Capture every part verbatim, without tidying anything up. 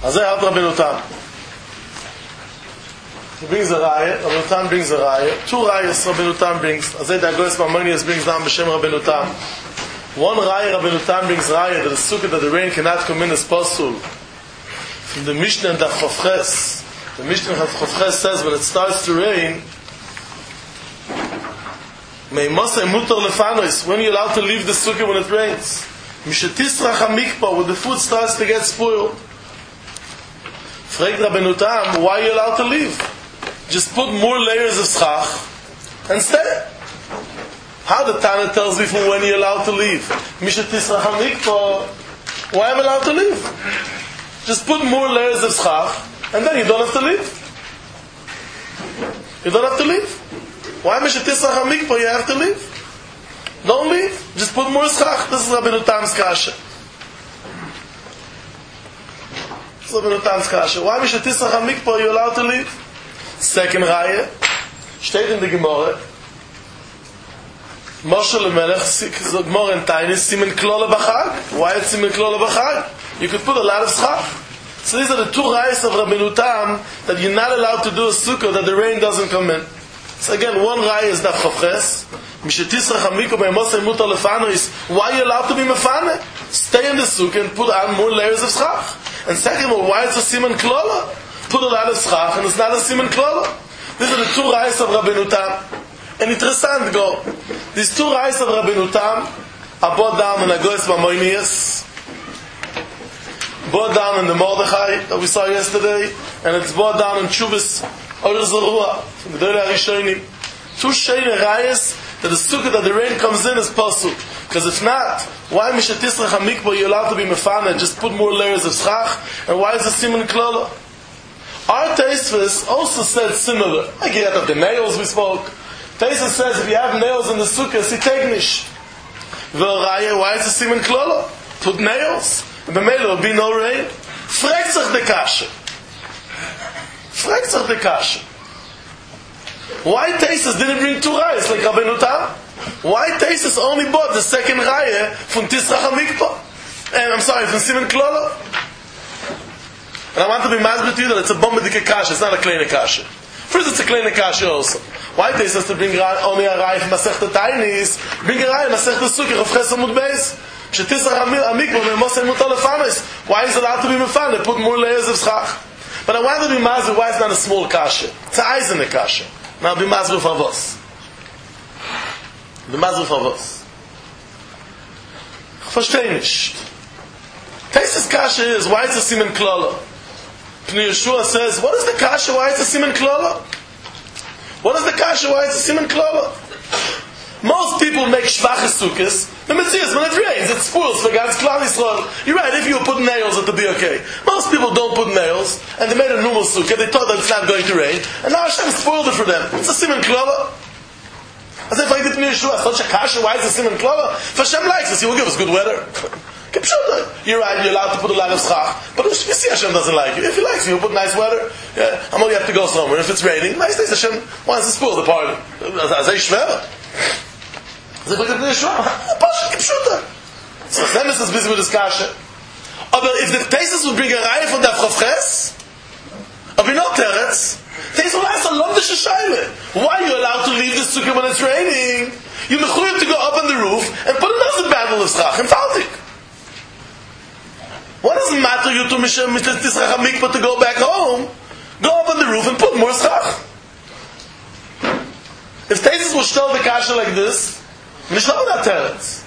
Also er hat Rabbeinu Tam. He brings a raya, Rabbeinu Tam brings a raya. Two rayas Rabbeinu Tam brings. Also the Agoras Maimonides brings down B'Shem Rabbeinu Tam. One raya Rabbeinu Tam brings raya that the sukkah that the rain cannot come in as pasul. From the Mishnah and the Chavches. The Mishnah and the Chavches says when it starts to rain, May Moshe Mutar Lefanois, when you're allowed to leave the sukkah when it rains. Mishetisrach HaMikpah, when the food starts to get spoiled. Fragt Rabbeinu Tam, why are you allowed to leave? Just put more layers of schach and stay. How the Tana tells me from when you're allowed to leave. Mishetisrach HaMikpah, why am I allowed to leave? Just put more layers of schach and then you don't have to leave. You don't have to leave. Why Mishetisrach HaMikpah you have to leave? Don't leave. Just put more schach. This is Rabbeinu Tam's kasha. This is Rabbeinu Tam's kasha. Why Mishetisrach HaMikpah you're allowed to leave? Second raya. Steht in the Gemara. Moshe LeMelech, the Gemara in Tainis, Simen Klola B'Chag. Why it's Simen Klola B'Chag? You could put a lot of schach. So these are the two rayas of Rabbeinu Tam that you're not allowed to do a sukkah that the rain doesn't come in. So again, one raya is Daf Chavches. Mishetisrach HaMikpah by Moshe Mutar Lefanois. Why are you allowed to be mefane? Stay in the sukkah and put on more layers of schach. And second of all, why it's a siman klola? Put a lot of schach and it's not a siman klola. These are the two rayas of Rabbeinu Tam. And interessant go. These two rayas of Rabbeinu Tam are brought down in Agoras Maimonides, brought down in the Mordechai that we saw yesterday, and it's brought down in Chuvas Or Zerua from the Gedolei HaRishonim. Two shayne rayas that the sukkah that the rain comes in is pasul. Because if not, why Mishetisrach HaMikpah you're allowed to be mefana, just put more layers of schach, and why is the siman klola? Our Tosfos also said similar. Like you have the nails we spoke. Tosfos says if you have nails in the sukkah, it's itegnish. V'raya, why is the siman klola? Put nails. And b'meila will be no rain. Fragt sich de kasha. Fragt sich de kasha. Why Tosfos didn't bring two rayas like Rabbeinu Tam? Why Tosfos only bought the second raya from Tisrach HaMikpah? And I'm sorry, from Siman Klola? And I want to be mazbet to you that it's a bombadike kasha, it's not a kleine kasha. First it's a kleine kasha also. Why Tosfos to bring only a raya from Masechta Tainis, bring a raya Masechta Sukkah of Ches Amud Beis? Shetisrach HaMikpah and Moshe Mutar Lefanois. Why is it allowed to be mefane? Put more layers of schach. But I want to be mazbet why it's not a small kasha. It's a eisene kasha. Now be mazruf avos. Be mazruf avos. Versteh nicht. Tosfos kasha is why it's a siman klola. Pnei Yeshua says, what is the kasha why it's a siman klola? What is the kasha why it's a siman klola? Most people make shvaches sukkahs. The Metzias, when it rains, it spoils for God's Klal Yisrael. You're right, if you put nails, it would be okay. Most people don't put nails, and they made a normal sukkah, they thought that it's not going to rain, and now Hashem spoiled it for them. It's a siman klola. As if I did Pnei Yeshua, such a kasha, why is it a siman klola? If Hashem likes us, He will give us good weather. You're right, you're allowed to put a lot of schach, but you see Hashem doesn't like you. If He likes you, He'll put nice weather. Yeah, I'm only have to go somewhere. If it's raining, nice days Hashem wants to spoil the party. As I shver. As I put Pnei Yeshua, Pasha, Kipshuta. So Zemes is busy with this kasha. But if the Tosfos would bring a raya from the Chavches, or not Teretz, Tosfos will ask a lot of Shashayle. Why are you allowed to leave the sukkah when it's raining? You mechuyev to go up on the roof and put another barrel of schach and faltik. What does it matter you to Mishetisrach HaMikpah to go back home? Go up on the roof and put more schach. If Tosfos will tell the kasha like this, Nishlam that teretz.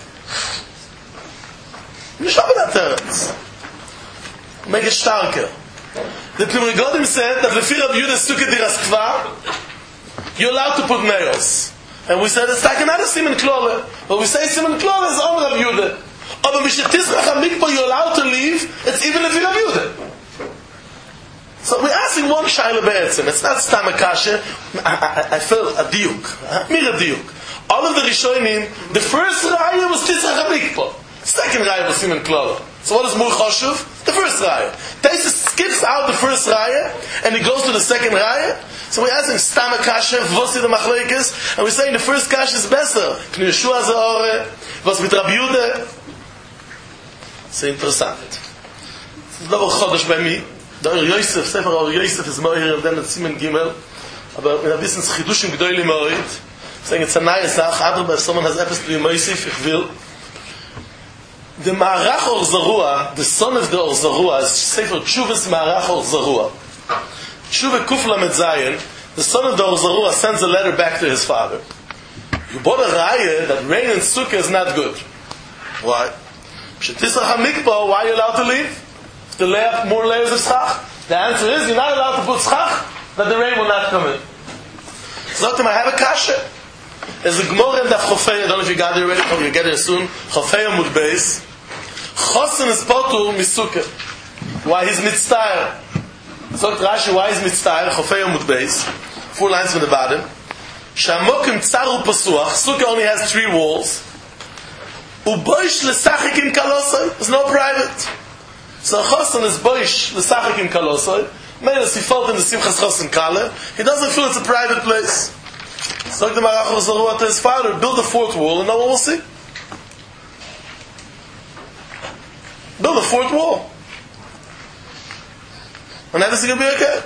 Nishlam that teretz. Make it starker. The Pnei Godim said that Lefi Rabbi Yehuda Sukkah Diras Kvar, you're allowed to put nails. And we said it's like another siman klola. But we say siman klola is only Rabbi Yehuda. But Mishetisrach HaMikpah you're allowed to leave, it's even Lefi Rabbi Yehuda. So we're asking one shayla be'etzim. It's not stam a kasha. I, I, I feel a diuk. Mir a diuk. All of the Rishonim, the first raya was Tisrach HaMikpah. Second raya was Siman Klola. So what is Mur Choshev? The first raya. Tosfos skips out the first raya, and he goes to the second raya. So we're asking Stam Kasha, Vossi the Machlekes, and we're saying the first Kasha is better. Pnei Yeshua Zeore, was mit Rabbi Yehuda. C'est interessant. Das ist noch ein Chodesh bei mir. Der Yosef, Sefer Or Yosef is Moir, und dann Simen Gimel. Aber in a bisschen Chidushim G'doili Moed. Saying it's a nice Sach, aber if someone has episode to be Moisif, ich will. The Ma'arach Or Zarua, the son of the Or Zarua, is Sefer Tshuvas Ma'arach Or Zarua. Tshuva Kufla Met Zayin, the son of the Or Zarua sends a letter back to his father. You bought a raya that rain in Sukkah is not good. Why? Shetisach HaMikpah, why are you allowed to leave? To lay up more layers of schach? The answer is, you're not allowed to put schach, that the rain will not come in. So I have a kasha. There's a Gemara in Daf Chofei, I don't know if you got it already, or you get it soon. Chofei Amud Beis. Chosin is potu misukah. Why he's mitztayr? So Rashi, why is mitztayr? Chofei Amud Beis. Four lines from the bottom. Shamokim tzaru pasuach. Sukkah only has three walls. Uboish lesachik in kalosai. There's no private. So Chosin is boish lesachik in kalosai. Maybe he felt in the Simchas Chosin Kale. He doesn't feel it's a private place. So the Ma'arach Or Zarua to his father, build a fourth wall and no one will see. Build a fourth wall. And that is going to be okay.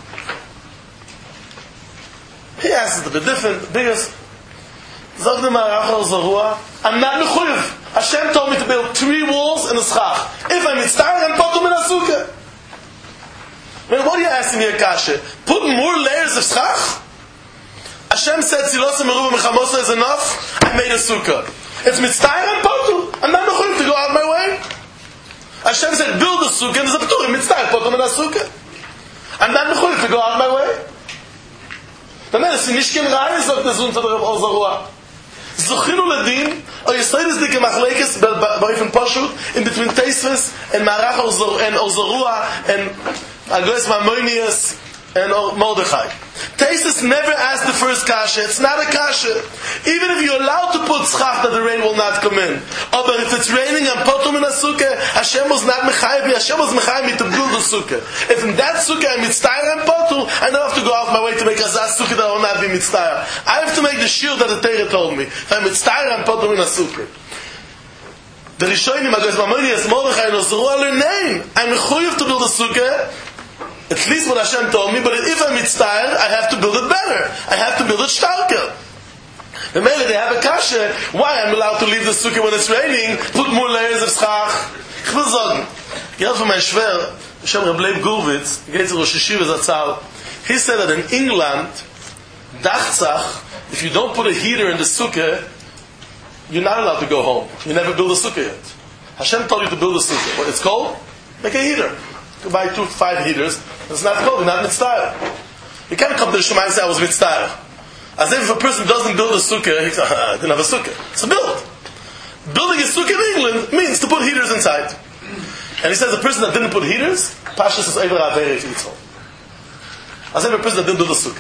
He asks it to be different, because Zog the Ma'arach Or Zarua, I'm not mechuyev. Hashem told me to build three walls and a schach. If I'm mitztayr, I'm potum in a sukkah. I mean, what are you asking me, Akasha? Put more layers of schach? Hashem said, Silosa Meruba Mechamosa is enough. I made a sukkah. It's mitztayr and potu. I'm not mechuyev to go out my way. Hashem said, build a sukkah, and there's a p'turim, mitztayr, potu in a sukkah. I'm not mechuyev to go out my way. The man is nishkin raya, sagt der Sohn von der Or Zarua. Zochinu ledin, or Yisraelis dike machlekes, ba'ifin pashut, in between Teisves, and Ma'arach Or Zarua, and Agoes Maimonides, and Mordechai. Teisves never asked the first kasha. It's not a kasha. Even if you're allowed to put schach that the rain will not come in. Oh, but if it's raining and potum in a sukkah, Hashem was not mechayev me. Hashem was mechayev me to build a sukkah. If in that sukkah I'm mitztayr and potu, I don't have to go out my way to make a zaz sukkah that will not be mitztayr. I have to make the shield that the Torah told me. If I'm mitztayr and potum in a sukkah. The Rishonim, Agoes Maimonides, Mordechai, and Or Zarua learn name. I'm mechuyev to build a sukkah. At least what Hashem told me, but if I'm mitztayr, I have to build it better. I have to build it starker. And maybe they have a kasha, why I'm allowed to leave the sukkah when it's raining, put more layers of schach. Ich will sagen, ich von meinem Schwer, Hashem Reb Leib Gurwitz, geht zu Rosh Hashiva Zatzal, he said that in England, Dachzach, if you don't put a heater in the sukkah, you're not allowed to go home. You never build a sukkah yet. Hashem told you to build a sukkah. What it's called? Make a heater. You buy two, five heaters. It's not cold. You're not mitztayr. You can't come to the Shema and say, I was mitztayr. As if a person doesn't build a sukkah, he says, I didn't have a sukkah. So build. Building a sukkah in England means to put heaters inside. And he says, a person that didn't put heaters, Pashas is over Averi if it's home. As if a person that didn't build a sukkah.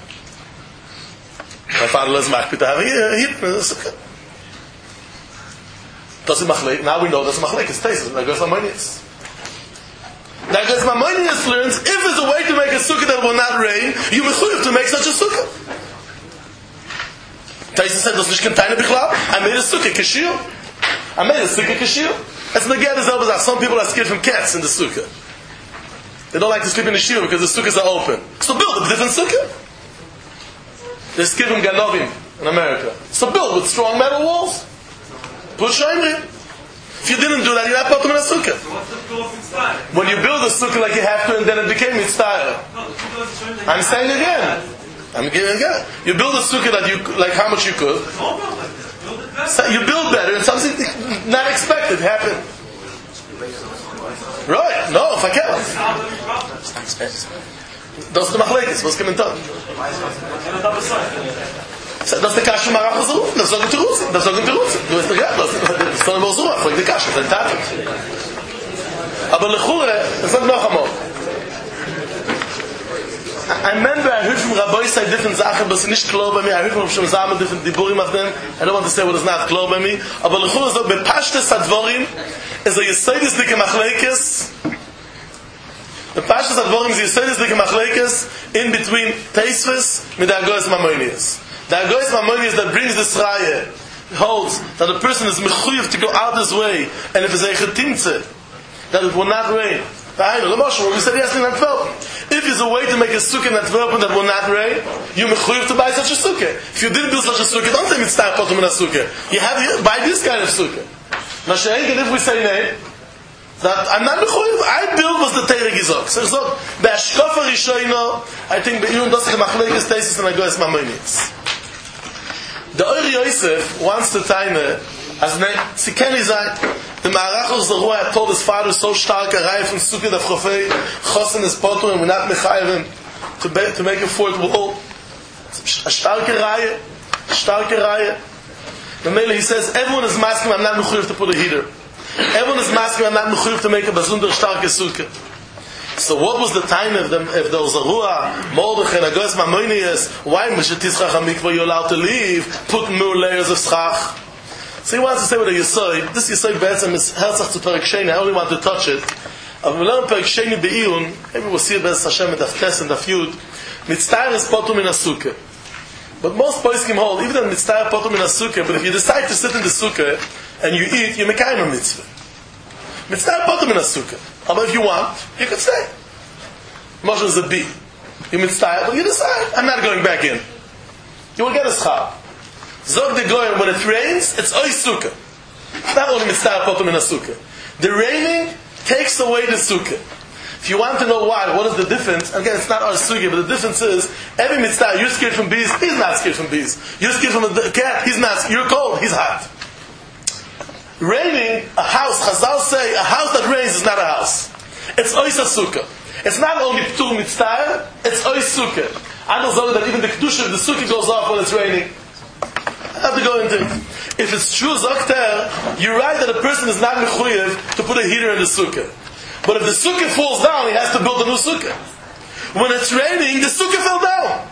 My father was machpit to have a heater in the sukkah. Does it machlek? Now we know that's machlek. It's tastes. That goes Maimonides. That goes Maimonides learns, if there's a way to make a sukkah that will not rain, you mechuyev to make such a sukkah. Taisa said, "Does nicht contain bichlal? I made a sukkah kashir. I made a sukkah kashir." As the get is over, some people are scared from cats in the sukkah. They don't like to sleep in the shir because the sukkahs are open. So build a different sukkah. They're scared from ganovim in America. So build with strong metal walls. Put shayimrim. If you didn't do that, you're not potum in a sukkah. So what's the goal of mitztayr? When you build a sukkah like you have to, and then it became mitztayr. No, I'm saying again. I'm giving again. You build a sukkah that you like how much you could. don't build like this. Build it better. So you build better, and something not expected happened. Right? No, if I can. Das ist der Machlekes, was kommt dann? Das ist der Kasche Ma'arach Or Zarua. Das sagen Teruz. Das sagen Teruz. Du hast doch ja, das ist dann Or Zarua. Frag die Kasche, das ist ein Tat. Aber Lechure, das sagt noch einmal. I remember I heard from Rabbi say different Sachen, but it's not clear by me. I heard from Shem Zalman different diburim of them. I don't want to say what is not clear by me. Aber Lechure sagt, bei Pashtes Advorim, is a Yesodis dike Machlekes. The Pashtes Advorim is a Yesodis dike Machlekes in between Teisves with the Agoes Maimonides. The Agoes Maimonides that brings this raya holds that a person is mechuyev to go out his way, and if it's a chetimtze, that it will not rain. I know, we said yes in Antwerpen. If there's a way to make a sukkah in Antwerpen that will not rain, you mechuyev to buy such a sukkah. If you didn't build such a sukkah, don't say mitzvah potum in a sukkah. You have to buy this kind of sukkah. Mashiach, if we say nay, that I'm not mechuyev. I build was the Teire Gizok. So so the Ashkofa Rishoino, I think even does the Machlekes Teisus and Agoyes Mamonis. The Ori Yosef wants to tell me, as ne, sie kennen sein, the Marachos Zarua had told his father so stark a Reihe from Sukkah of Chofei, Chosen is Potum, and we're not mechayevim to, be, to make a fourth wall. A starke Reihe, a starke Reihe. The Mele, he says, everyone is masking, I'm not mechuyev to put a heater. Everyone is masking, I'm not mechuyev to make a Bazunder starke Sukkah. So what was the time of the, if the Zarua, Mordechai, and Agoyes Mamonis, why Mishetizchach HaMikvah you're allowed to leave, put more layers of schach? So he wants to say with a Yesod, this Yesod Be'etzem is Herzach to Perek Sheni, I only want to touch it. But we learn Perek Sheni Be'iyun, maybe we'll see it Be'ez Hashem and Daf Tes and Daf Yud, Mitztayr is Potum in a Sukkah. But most poskim hold, even though Mitztayr Potum in a Sukkah, but if you decide to sit in the Sukkah and you eat, you make a mitzvah. Mitztayr Potum in a Sukkah. But if you want, you can stay. Moshe is a bee. You Mitztayr, but you decide, I'm not going back in. You will get a schar. Zog the Goyim, when it rains, it's oy sukkah. It's not only mitzvah potum in a sukkah. The raining takes away the sukkah. If you want to know why, what is the difference? Again, it's not our sukkah, but the difference is, every mitzvah, you're scared from bees, he's not scared from bees. You're scared from a cat, he's not. You're cold, he's hot. Raining, a house, Chazal say, a house that rains is not a house. It's oy sukkah. It's not only ptur mitzvah, it's oy sukkah. I don't know that even the kedusha of the sukkah goes off when it's raining. I have to go into it. If it's true Zokter, you're right that a person is not mechuyev to put a heater in the sukkah. But if the sukkah falls down, he has to build a new sukkah. When it's raining, the sukkah fell down.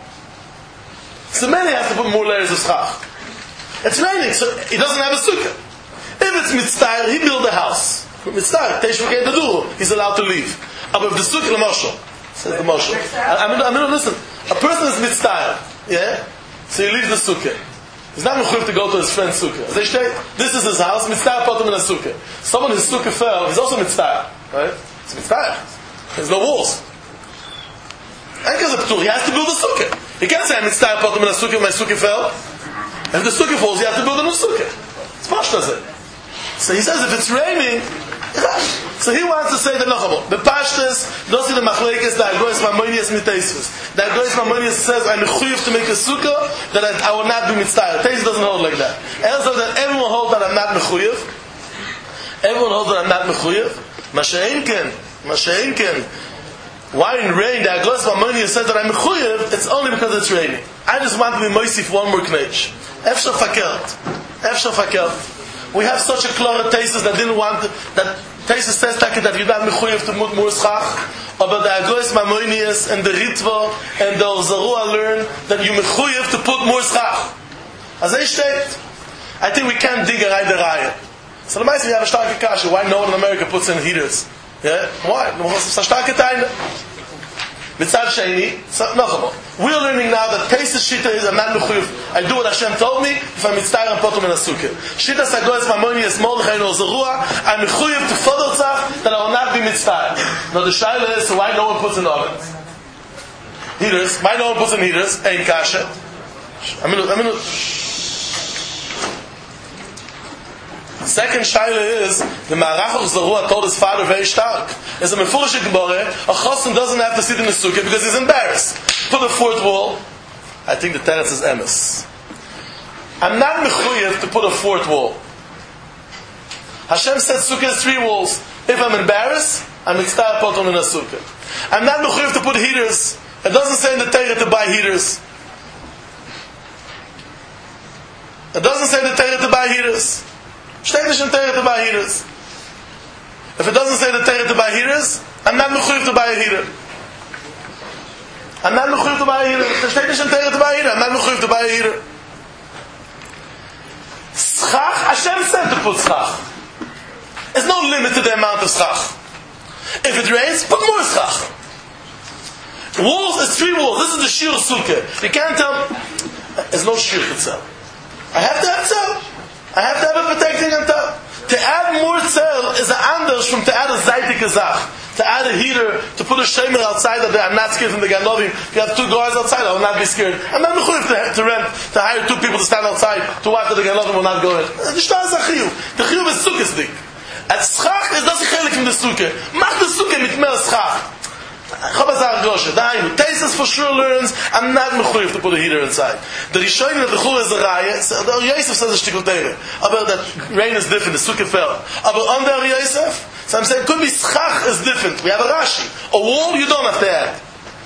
So then he has to put more layers of schach. It's raining, so he doesn't have a sukkah. If it's mitzvah, he built a house. Mitzvah, Teshuvah the Duru, he's allowed to leave. But if the sukkah, the Moshe, says the Moshe. I mean, I mean, listen, a person is mitzvah, yeah? So he leaves the sukkah. He's not mechuyev to go to his friend's sukkah. As they say, this is his house, mitzvah potum in a sukkah. Someone his sukkah fell, he's also mitzvah, right? It's mitzvah. There's no walls. And because of he has to build a sukkah. He can't say mitzvah potum in a sukkah, my sukkah fell. If the sukkah falls, you have to build a new sukkah. It's pashtas it. So he says, if it's raining, so he wants to say the Nachamo. The pashtas, don't see the machlekes, the Agoyes Mamonis Miteisvus. The Agoyes Mamonis says, I'm mechuyev to make a sukkah, that I, I will not be mitzvah. Teis doesn't hold like that. Else that everyone holds that I'm not mechuyev. Everyone holds that I'm not mechuyev. Masha'inken, Masha'inken. Why in rain, the Agoyes Mamonis says that I'm mechuyev, it's only because it's raining. I just want to be moisif one more knetch. Efsha fakelt. Efsha fakelt. We have such a clear thesis that didn't want to, that thesis says that you're not mechuyev to mut more schach, but the Agoyes Mamonis and the Ritva and the Zarua learn that you're mechuyev to put more schach. As they state, I think we can't dig a right the raya. So the Meisel, you have a starke kasha. Why no one in America puts in heaters? Yeah? Why? It's a starke teine. Mitzad Sheni, no, we're learning now that Tesis Shita is I'm not mechuyev. I do what Hashem told me if I'm mitzvah and potum in a sukkah. Shita Agoyes Mamonis Mordechai no Zarua, I'm mechuyev to follow tzach that I will not be mitzvah. Now the shaila is, so why no one puts in ovens? Heaters. Why no one puts in heaters? Ein kasha. I mean, I mean. Second shaila is the Marach of Zarua told his father very stark. As a mefurish gebore, a chosin doesn't have to sit in the sukkah because he's embarrassed. Put a fourth wall. I think the teretz is emes. I'm not mechuyev to put a fourth wall. Hashem said sukkah has three walls. If I'm embarrassed, I'm mitzvah potum in a sukkah. I'm not mechuyev to put heaters. It doesn't say in the Torah to buy heaters. It doesn't say in the Torah to buy heaters. Steht nicht in Torah to buy heaters. If it doesn't say the Torah to buy heaters, I'm not mechuyev to buy a heater. I'm not mechuyev to buy a heater. It steht nicht in Torah to buy a heater. I'm not mechuyev to buy a heater. Schach, Hashem said to put schach. There's no limit to the amount of schach. If it rains, put more schach. Walls is three walls. This is the shir sukkah. You can't tell. There's no shir itself. I have to have tzel. I have to have a protecting on top. To add more tzel is an anders from to add a zaytik azach. to add a heater, to put a shamer outside that I'm not scared from the Ganovim. If you have two guards outside, I will not be scared. I'm not mechuyev to, to rent, to hire two people to stand outside to watch that the Ganovim will not go in. The shtar is a chiyuv. The chiyuv is sukkah's dik. At schach is das chelik from the sukkah. Mach the sukkah mit mer schach. Chabazar Gosha, Dainu. Taisus for sure learns, I'm not mechuyev to put a heater inside. The Rishonim of the Chur is a raya. The Yosef says a shtickle teire. About that rain is different, the sukkah fell. About under Yosef, so I'm saying it could be schach is different. We have a Rashi. A wall you don't have to add.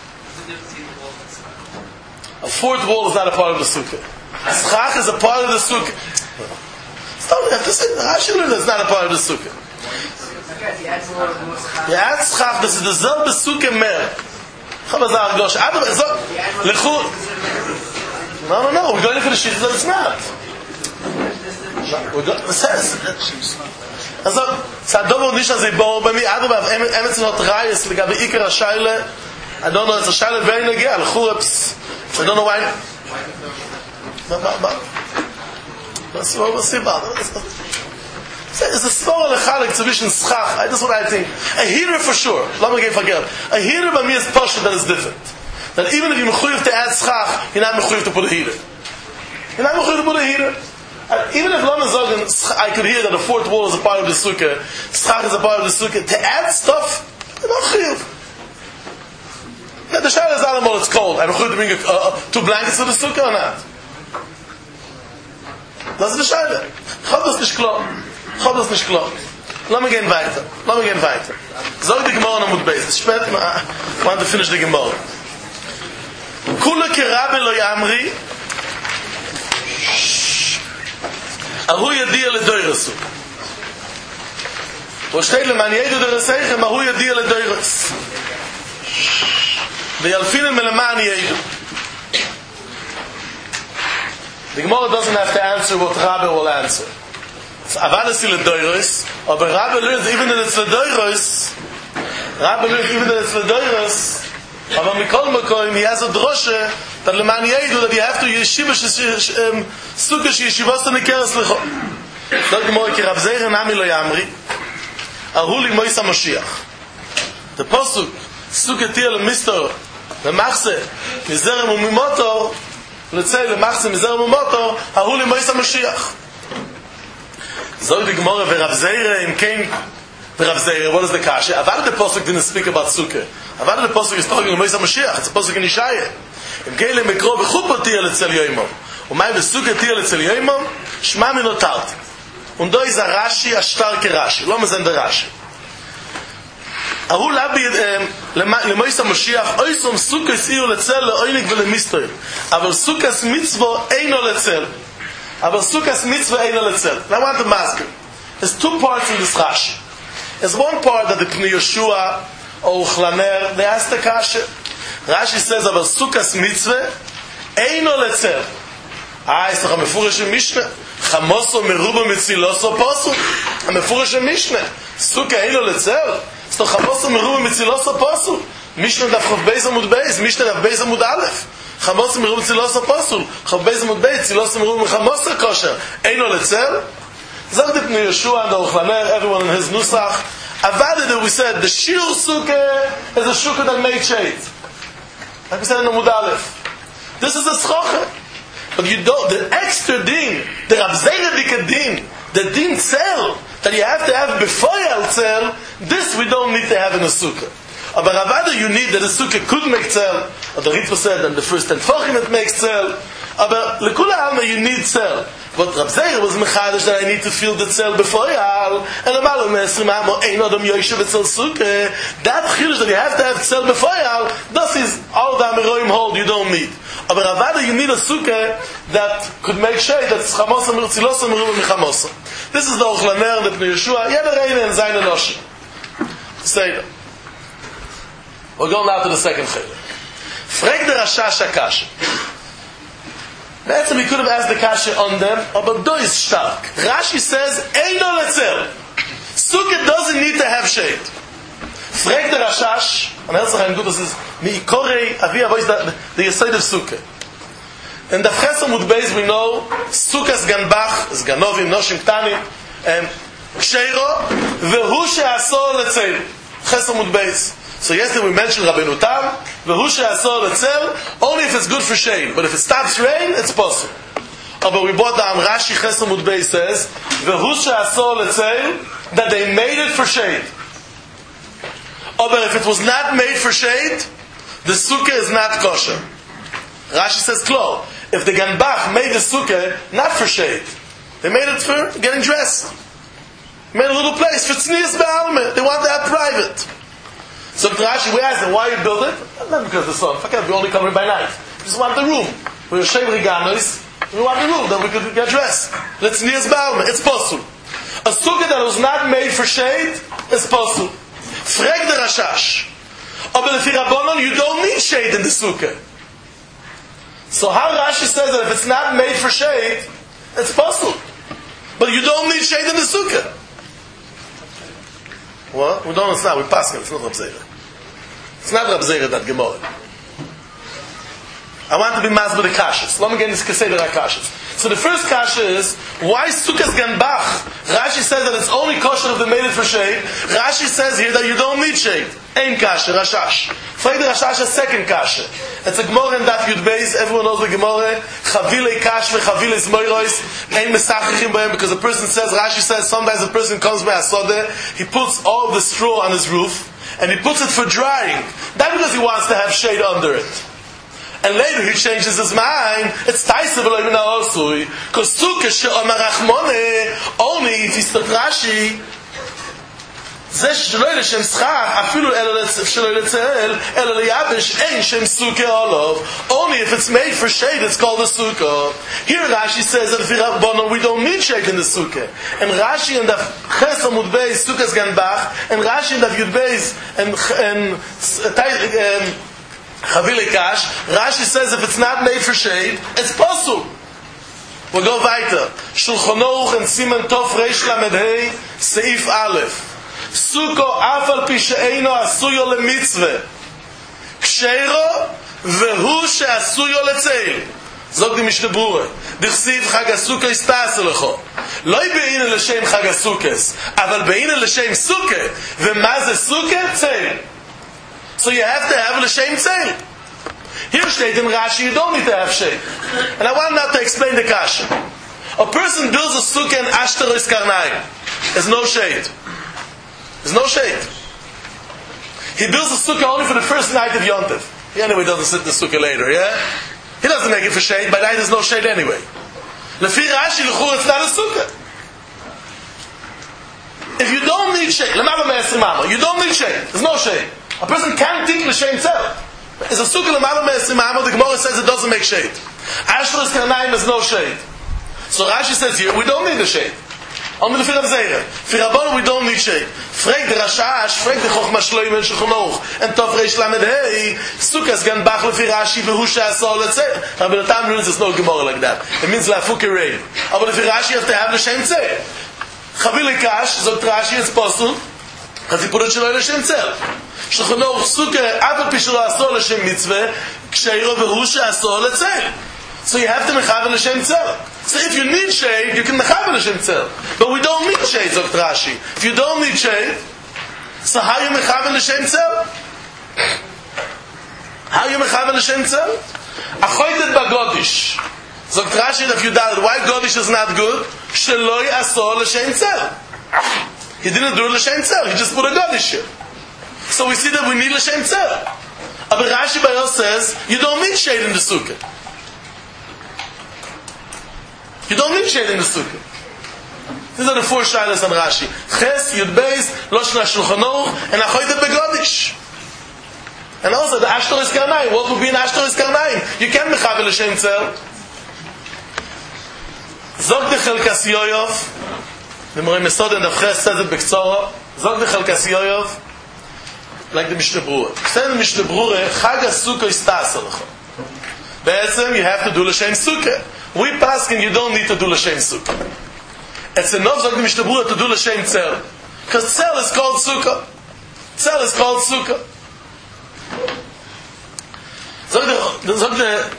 A fourth wall is not a part of the sukkah. Schach is a part of the sukkah. Stop, you have to say, Rashi learns it's not a part of the sukkah. Yeah, schach, this is the selbe sukkah mer. Chabazar Gosh. Lechu. No, no, no. We're going for the shit that it's not. We're going. It says. Also, Sadom und nicht as ibor bei mir. Aber emetz not rayes legabe ikar shaile. I don't know. It's a shaile very negal. Lechu. I don't know why. Ba ba ba. What's what's the bad? It's a small lechalik division schach. That's what I think. A heater for sure. Let me get forget. A heater by me is pasha that is different. That even if you're mechuyev to add schach, you're not mechuyev to put a heater. You're not mechuyev to put a heater. And even if Lama Zogan, I could hear that the fourth wall is a part of the sukkah, schach is a part of the sukkah. To add stuff, you're not mechuyev. Yeah, the shayla is animal. It's cold. I'm mechuyev to bring a, uh, two blankets to the sukkah or not? That's the shayla. Chavos nicht klar. Gott ist nicht klar. Lass mich gehen weiter. Lass mich gehen weiter. Sag die Gemara noch mit Beis. Es ist spät, I want to finish the Gemara. Kule kerabe lo yamri Ahu yadiya le doiresu. Wo steht le man jedu doiresechem Ahu yadiya le doires. V'yalfinem le man jedu. The Gemara doesn't have to answer what Rabbi will answer. Avada sil doiros, aber Rabbi learns even that it's the doiros. Rabbi learns even that it's the doiros. Aber mikol makoim he has a droshe that leman yedu that you have to yeshiva sukkah yeshivas to nekeres lecho. That gemara ki Rav Zeir nami lo yamri. Ahuli moisa Mashiach. The pasuk sukkah tir le mister le machse mizerem umimotor letzei le machse mizerem umimotor ahuli moisa Mashiach. Zog the Gemara v'Rav Zeir im kein v'Rav Zeir. What is the kasha? Avad the pasuk didn't speak about sukkah. Avad the pasuk is talking about Moshe Mashiach. It's a pasuk in Yeshaya. Im kein le mikro v'chupa tir letzel yoimom. Umay v'sukkah tir letzel yoimom. Shma minotart. Und da ist a Rashi, a starke Rashi. Lo mezen der Rashi. Ahu labi le Moshe Mashiach oisom sukkah siu letzel leoinik v'lemistoy. Aber sukkahs mitzvah eino letzel. Aber Sukkah's mitzvah ain't letzel. Now I want to ask you. There's two parts in this Rashi. There's one part that the Pnei Yeshua or Uchlaner, they ask the kasha. Rashi says about Sukkah's mitzvah ain't letzel. Ah, it's doch a mefurish in Mishnah. Chamoso meruba mitziloso posu. A mefurish in Mishnah. Sukkah ain't letzel. It's doch chamoso meruba mitziloso posu. Mishnah daf chav beis amud beis. Mishnah daf beis amud alef. Chamos meruba tzilos apostle. Chav beis amud beis. Tzilos meruba chamos kosher. Eino letzel. Zog the Pnei Yeshua and the Uchlaner, everyone in his nusach. Avada that we said the shir sukkah is a sukkah that made shade. Like we said in the Amud Aleph. This is a schocha. But you don't. The extra din, the Rav Zeir din, the din tzel that you have to have before you tzel. This we don't need to have in a sukkah. But Ravada, you need that the sukkah could make tzel. Or the Ritva said, and the first ten tefachim it makes tzel. But lekula alma, you need tzel. But Rav Zeir was mechadish that I need to feel the tzel before yal. And amalu me'esrim amo ein adam yoshev etzel sukkah. That chiddush that you have to have tzel before yal. This is all the amiroim hold. You don't need. But Ravada, you need a sukkah that could make shade. That's chamosa mirtzilosa meruba michamosa. This is the Ochlaner, the Pnei Yeshua. Yeder eine in seine Noshe. Say that. We're going now to the second chilek. Frag the Rashash HaKasha. That's we could have asked the Kasha on them, but do is stark. Rashi says, Eino letzel. Sukkah doesn't need to have shade. Frag the Rashash, and else I'm good, this is, Mi'ikorei, Avi Avois, the Yesod of Sukkah. In the Chesam Mud Beis we know, Sukkah's Ganbach, is Ganovim, Noshim Ktanim, and Ksheiro, Vehu she'asor letzel. Chesamud Beis. So yesterday we mentioned Rabbeinu Tam, V'hu she'asor letzel, only if it's good for shade. But if it stops rain, it's possible. Oh, but we brought down Rashi Chesamud Beis says, V'hu she'asor letzel, that they made it for shade. Oh, but if it was not made for shade, the sukkah is not kosher. Rashi says, Klo, if the Ganbach made the sukkah not for shade, they made it for getting dressed. Made a little place for tznius be'almeh. They want to have private. So Rashi, we asked them, why you build it? Not because of the sun. Fuck it, we only come here by night. We just want the room. We're shem riganos. We want the room that we could get dressed. Let's tznius be'almeh. It's possible. A sukkah that was not made for shade is possible. Frag the Rashash. Aber lefi Rabbanon, you don't need shade in the sukkah. So how Rashi says that if it's not made for shade, it's possible. But you don't need shade in the sukkah. What? We don't understand. We pass him. It's not Rab Zera. It's not Rab Zera that Gemara. I want to be mas with the kashas. Let me get this Keseder HaKashas. So the first kasha is, why Sukkah's Ganbach? Rashi says that it's only kosher if they made it for shade. Rashi says here that you don't need shade. Ein kasha, Rashash. Frag the Rashash a second kasha. It's a Gemara in Daf Yud Beis. Everyone knows the Gemara. Chavilei kash ve chavilei zmoirois. Ein mesachichim b'hem. Because a person says, Rashi says, sometimes a person comes by a sodeh, he puts all the straw on his roof, and he puts it for drying. Not because he wants to have shade under it. And later he changes his mind. It's taisa v'lo min ha'osui. Because sukkah she'omar rachmone, only if he's the Rashi, זה שלא לשם שכח, אפילו שלא לצהל, אלא ליבש, אין שם sukkah olav. Only if it's made for shade, it's called a sukkah. Here Rashi says that if we don't need shade in the sukkah. And Rashi and the Chesamud Beis, Sukkah's Ganbach, and Rashi and the Yud Beis, and Chavilei Kash, Rashi says if it's not made for shade, it's possible. We'll go weiter. Shulchan Aruch and Siman Tov Reish Lamed Hei, Seif Aleph. Sukkah afal pi she'eino asuyo lemitzveh. Ksheiro vehu she'asuyo letzeil. Zog di Mishnah Berurah. Dichsiv Chag HaSukkah istas lecho. Lo be'ina l'shem Chag HaSukkahs, aval be'ina l'shem sukkah. V'ma ze sukkah? Tzeil. So you have to have l'shem tzeil. Here steht in Rashi, you don't need to have shade. And I want now to explain the kasha. A person builds a sukkah in Ashtarois Karnaim. There's no shade. There's no shade. He builds a sukkah only for the first night of Yom Tov. He anyway doesn't sit in the sukkah later, yeah? He doesn't make it for shade. By night there's no shade anyway. Lefi Rashi, l'chur, it's not a sukkah. If you don't need shade, l'mama me'esrim amma, you don't need shade. There's no shade. A person can't think l'shem tzel. It's a sukkah l'mama me'esrim amma, the Gemara says it doesn't make shade. Ashtarois Karnaim has no shade. So Rashi says here, we don't need the shade. Only the Rab Zera. For Rabbanon we don't need shade. Frag the Rashash, frag the Chochma Shloim and Shulchan Aruch, and Tov Reish Lamed Hei, Sukkah's Ganbach lefi Rashi v'hu she'asor letzeil. Rabbi Natan means there's no Gemara like that. It means la'afuke rain. But lefi Rashi you have to have l'shem tzeil. Chavilei Kash, zog Rashi, it's possible. Hazipurot shelo l'shem tzeil. Shulchan Aruch, Sukkah, afal pi shelo asor l'shem mitzveh, ksheiro v'hu she'asor letzeil. So you have to mechaven l'shem tzeil. So if you need shade, you can mechaven l'shem tzeil. But we don't need shade, zog Rashi. If you don't need shade, so how you mechaven l'shem tzeil? How you mechaven l'shem tzeil? Achoydet bagodish. Zog Rashi, if you doubt why godish is not good, shelo yasor l'shem tzeil. He didn't do l'shem tzeil. He just put a godish here. So we see that we need l'shem tzeil. But Rashi Bayos says you don't need shade in the sukkah. You don't need shade in the sukkah. These are the four shilas on Rashi. Ches, Yud Beis, Loshna Shulchan Aruch, and Achoydet Begodish. And also the Ashtarois Karnaim. What would be an Ashtarois Karnaim? You can't mechavel l'shem tzeil. Zog de Chelkas Yoyov. The Moreh Mesod and the Ches says it b'ktzora. Zog de Chelkas Yoyov. Like the Mishnah Berurah. Said the Mishnah Berurah, Chag HaSukkah istas lecho. Be'etzem, you have to do l'shem sukkah. We pass and you don't need to do l'shem sukkah. It's enough, zog the Mishnah Berurah, to do l'shem tzel. Because tzel is called sukkah. Tzel is called sukkah. Zog the, zog the,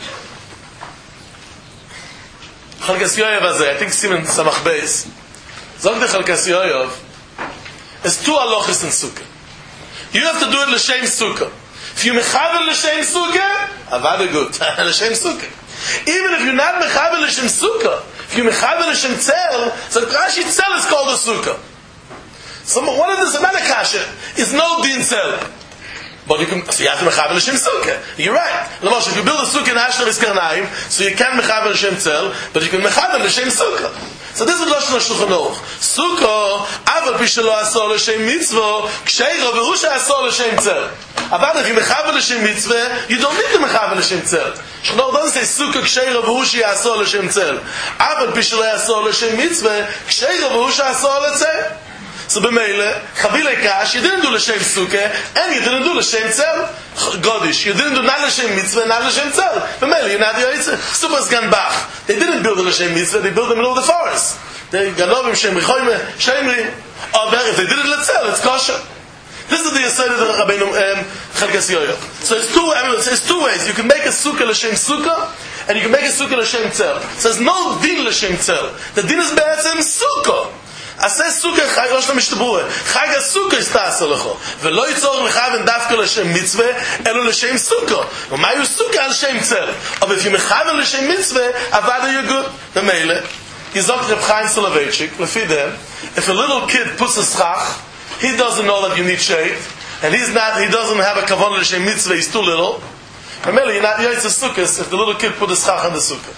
Chelkas Yoyov hazeh, I think Siman Samach Beis. Zog the Chelkas Yoyov, is two halachas in sukkah. You have to do it l'shem sukkah. If you mechaber l'shem sukkah, avada good. L'shem sukkah. Even if you're not mechaber l'shem sukkah, if you mechaber l'shem tzel, so Rashi tzel is called a sukkah. So one of the Zemana Kasha is no din tzel. But you can, so you have to mechaber l'shem sukkah. You're right. If you build a sukkah in Ashtaris Karnaim, so you can mechaber l'shem tzel, but you can mechaber l'shem sukkah. So this is Lashon HaShulchan Aruch. Sukkah, aval pi shelo asor l'shem mitzvah, ksheira v'rusha asor l'shem tzel. But if you mechaber l'shem mitzvah, you don't need to mechaber l'shem tzel. Shulchan Aruch doesn't say sukkah, ksheira v'rusha asor l'shem tzel. Aval pi shelo asor l'shem mitzvah, ksheira v'rusha asor l'tzel. So b'meile, Chavilei Kash, you didn't do l'shem sukkah, and you didn't do l'shem tzel. Godish, you didn't do not l'shem mitzvah, not l'shem tzel. B'meile, you're not the Yoitze. Supas Ganbach. They didn't build the l'shem mitzvah, they built in the middle of the forest. They Ganovim, Shem Richoyme, Shemri. Or if they did it l'tzel, it's kosher. This is the Yesod of Rabbeinu Chelkas Yoyo. So it's two, I mean, it's two ways. You can make a sukkah l'shem sukkah, and you can make a sukkah l'shem tzel. So there's no din l'shem tzel. The din is b'etzem sukkah. Aseh sukkah chag rosh l'mishtabure. Chag ha-sukkah is ta'asa lecho. V'lo yitzor mechaven dafka l'shem mitzvah, elo l'shem sukkah. V'mayu sukkah l'shem tzel. But if you mechaven l'shem mitzvah, avada you're good. The meile, Yizok Reb Chaim Soloveitchik, lefi them, if a little kid puts a schach, he doesn't know that you need shade, and he's not, he doesn't have a kavanah l'shem mitzvah, he's too little. The meile, you're not yoytze sukkahs if the little kid put a schach on the sukkah.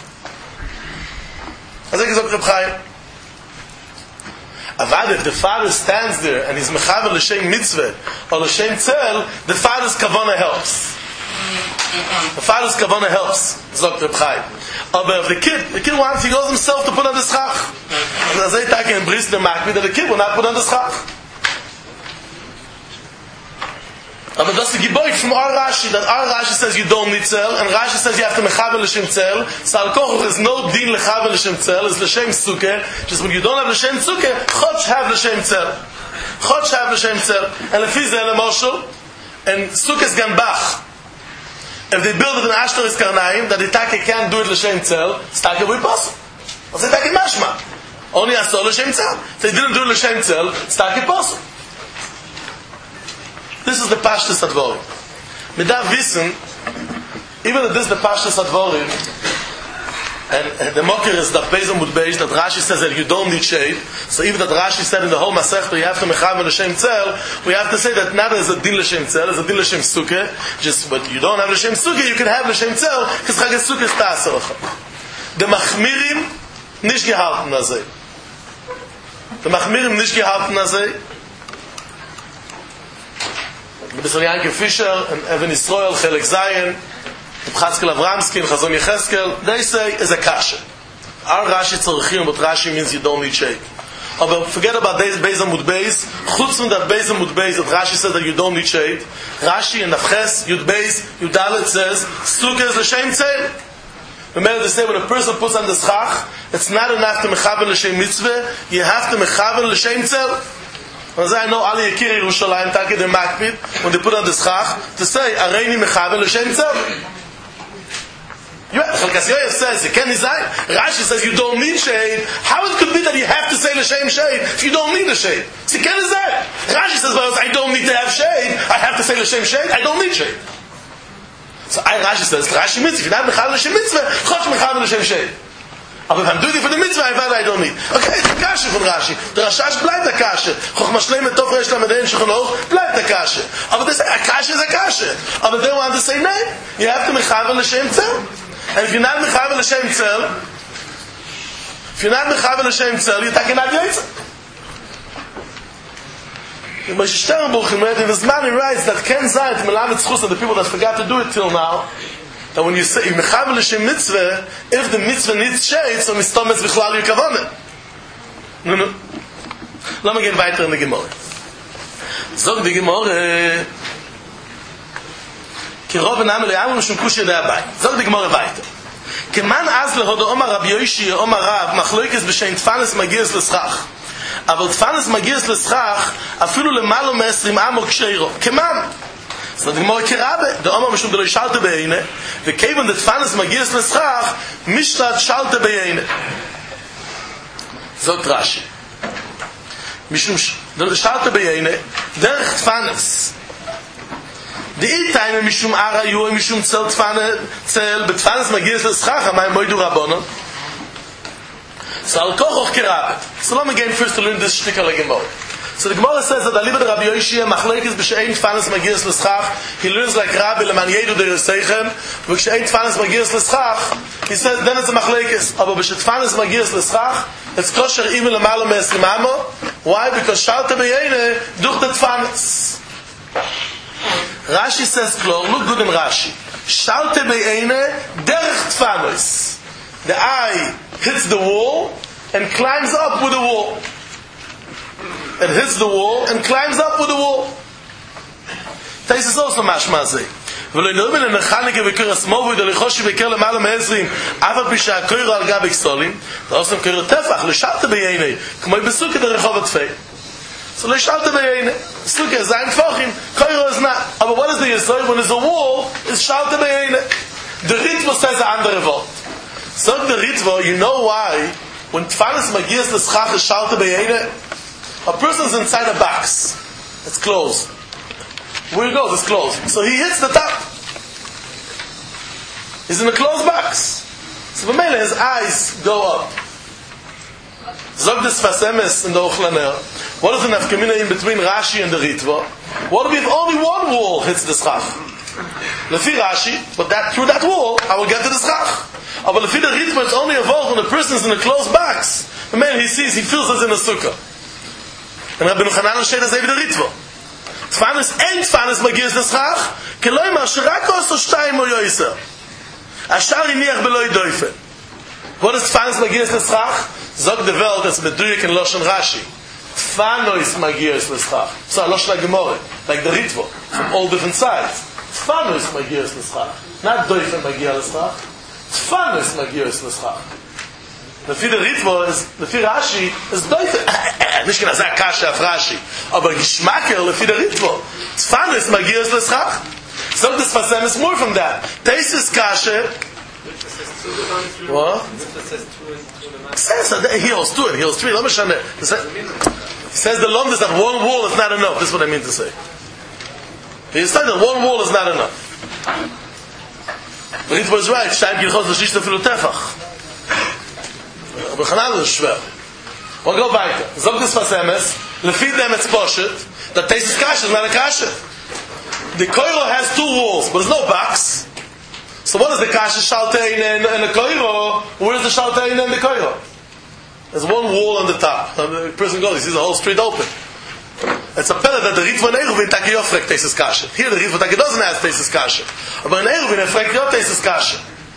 Azek Yizok Reb Chaim. Avad, if the father stands there and he's mechaber l'shem mitzvah or l'shem tzel, the father's kavanah helps. The father's kavanah helps. Zok Reb Chaim. But if the kid, the kid wants, he goes himself to put on the schach. As I talk in Bris the Makbi, that the kid will not put on the schach. But that's the giboy from our Rashi, that our Rashi says you don't need tzel, and Rashi says you have to mechaber l'shem tzel. So al koch there's no din lechaber l'shem tzel, it's l'shem sukkah. Just when you don't have l'shem sukkah, chotsh have l'shem tzel. Chotsh have l'shem tzel. And lefi zeh l'moshel, and sukkah's ganbach. If they build it in Ashtaris Karnaim, that the taka can't do it l'shem tzel, it's taka will be possible. I'll say taka mashma. Only asor l'shem tzel. If they didn't do it l'shem tzel, it's taka possible. This is the Pashtus Advorim. Midav wissen, even that this is the Pashtus Advorim, and the Mokir is that Beis Amud Beis, that Rashi says that you don't need shade, so even that Rashi said in the whole Masechta you have to mechaber l'shem tzel, we have to say that not as a din l'shem tzel, as a din l'shem sukkah, just, but you don't have l'shem sukkah, you can have l'shem tzel, because chag sukkah is ta'aseh lecha. The Machmirim nish gehalten azeh. The Machmirim nish gehalten azeh. B'Sar Yankiv Fisher and Evan Yisrael, Chelek Zayin, Chatzkel Avramsky and Chazon Yecheskel, they say is a kasha. Our Rashi tzarechim, but Rashi means you don't need shade. But forget about Beis Amud Beis. Chutz from that Beis Amud Beis that Rashi says that you don't need shade. Rashi in Nafches Yud Beis Yud Dalet says sukkah is l'shem tzel. Remember to say when a person puts on the schach, it's not enough to mechaber l'shem mitzvah. You have to mechaber l'shem tzel. I know Ali Yekiri Yerushalayim Taki the Makpid when they put on the schach to say Areini Mechaber L'Shem Tzel. Chelkas Yoyev says you can't decide. Rashi says you don't need shade. How it could be that you have to say L'Shem shade if you don't need a shade? So you can't decide. Rashi says well, I don't need to have shade. I have to say L'Shem shade. I don't need shade. So I Rashi says Rashi means if you're not Mechaber L'Shem Mitzvah, Chotch Mechaber L'Shem shade. Aber if I'm doing it for the mitzvah, I don't need. Okay, it's a kasha from Rashi. The Rashash bleibt a kasha. Chochma Shleim et Tov Reish Lamedein Shulchan Aruch bleibt a kasha. Aber they say a kasha is a kasha. Aber they want to say no. You have to mechaber l'shem tzel. And if you're not mechaber l'shem tzel, if you're not mechaber l'shem tzel, you're taking out yaitza. The Moshe Sternbuch in the man he writes that Ken Zayit Melamed Zchus and the people that forgot to do it till now. That when you say mechaber l'shem mitzvah, if the mitzvah needs shade, so mistometz bichlal your kavanah. No, no. Lass mal gehen weiter in der Gemara. Sog die Gemara, ki Rav Nahum le'amru shum kushya dabei. Sog die Gemara weiter. Keman az lehodo Omar Rabbi Yoshi Omar Rav machloikes b'shein tfanes magias l'schach. אבל תפנס מגיס לסכך אפילו למעלה מ-עשרים עמוק כשירו. כמן? So the Gemara Kirabe, the Omar Mishum Deloi Shalte Be'ene, the Kevin that Tfanes Magias Leschach, Mishlat Shalte Be'ene. Zot Rashi. Mishum Deloi Shalte Be'ene, Derech Tfanes, The time mishum ara yu mishum zel tfane zel betfanes magis es khach ma moidu rabono. So al koch kirab. So let me again first to learn this shtickle gemol. So the Gemara says that Aliba Rabbi Yoshia machlekes b'shein tfanes magis l'schach. He learns like Rabbi leman yedu der seichem. B'shein tfanes magis l'schach. He says then it's a machlekes. Aber b'shet tfanes magis l'schach, it's kosher even lemalo me'esrim amo. Why? Because shalte b'yene duch the tfanes. Rashi says klor. Look good in Rashi. Shalte b'yene derech tfanes. The eye hits the wall and climbs up with the wall. It hits the wall and climbs up with the wall. This is also mashma zeh. V'lo nomen en mechanike v'kiras movu d'lichoshi v'ker l'mala me'ezrim avar b'sha koiro al gabik solim v'osem koiro tefach l'shalte b'yeinei k'moi besuke d'rechov atfei. So l'shalte b'yeinei suke is zayin tfochim, koiro is not. But what is the yesod? When there's a wall, it's shalte b'yeinei. The Ritva says a andere wort. So the Ritva, you know why when tfanes magis l'schach is shalte b'yeinei? A person's inside a box. It's closed. Where he goes, it's closed. So he hits the top. He's in a closed box. So for many, his eyes go up. Zog des Fasemes in the Ochlaner. What is the nafkamina in between Rashi and the Ritva? What if only one wall hits the schach? Lefi Rashi, but that through that wall, I will get to the schach. But lefi the Ritva, it's only involved when a person's in a closed box. The man he sees, he feels it's in a sukkah. And Rabbi Nuchanan steht das eben der Ritva. Tfanes en tfanes magis l'schach, keloi mar sherak oso shtayim o yoiser. Ashar iniach beloi doifen. What is tfanes magis l'schach? Zog de Welt, it's meduyik in Loshen Rashi. Tfanos magis l'schach. So Loshen HaGemorah, like the Ritva, from all different sides. Tfanos magis l'schach. Not doifen magis l'schach. Tfanos magis l'schach. The Fide Ritva is, the Fide Rashi is doifen. Nicht genau sagt Kasha auf Rashi. Aber Geschmacker le Fide Ritva. Tfanes magis l'schach. So this Fasem is more from that. Taste is Kasha. What? Says that he holds two and he holds three. Let me show you. He says the long is that one wall is not enough. This is what I mean to say. He said that one wall is not enough. The Ritva is right. Shtaim Gilchos l'shish tefilu tefach. Aber Chanal is schwer. We'll go weiter. Zog des Fasemes, lefi them it's poshet, that taste is kasha, is not a kasha. The koiro has two walls, but there's no box. So what is the kasha? Shaltein and, and the koiro. Where is the shaltein and the koiro? There's one wall on the top. And the person goes, he sees the whole street open. It's a pellet that the Ritva and Eruvin taki yofrek taste is kasha. Here the Ritva taki doesn't have taste is kasha. But in Eruvin, efrek yot taste is kasha.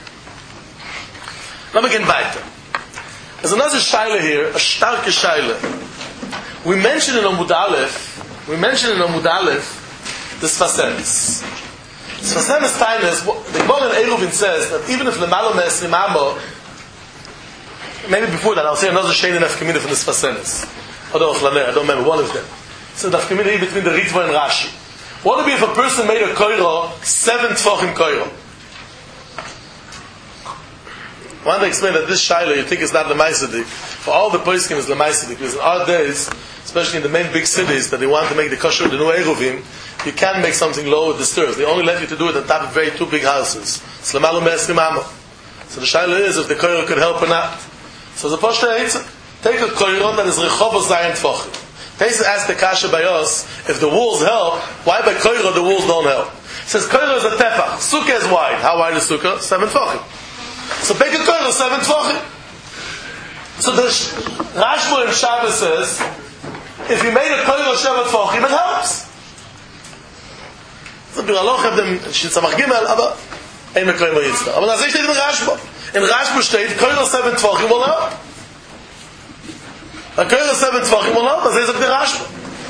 Let me get weiter. There's another shaila here, a starke shaila. We mentioned in Amud Aleph, we mentioned in Amud Aleph, the Sfasemis. Sfasemis Tainus, the Gemara in Eruvin says that even if Lemalo Me'esrim Amo, maybe before that I'll say another shaila in Afkamina from the Sfasemis. I don't remember, one of them. So the Afkamina between the Ritva and Rashi. What would be if a person made a koiro, seven tfachim koiro? I want to explain that this shaila you think is not the Maisadik. For all the poskim is the Maisadik. Because in our days, especially in the main big cities, that they want to make the kosher, the new Eruvim, you can't make something low with the stairs. They only let you to do it on top of very two big houses. So the shaila is if the koiro could help or not. So the Poshta hates it. Take a koiro that is rechovos zayin tfachim. Tesa asked the kasha by us, if the walls help, why by koiro the walls don't help? It says koiro is a tefach. Sukkah is wide. How wide is sukkah? Seven tfachim. So big a koiro, seven tfachim. So the Rashba in Shabbos says, if you made a koiro seven tfachim, it helps. So you don't have them, Shitzamach Gimel, aber ein koiro yitzda. Aber das steht in Rashba. In Rashba steht, koiro seven tfachim will help. A koiro seven tfachim will help. Das ist the Rashba.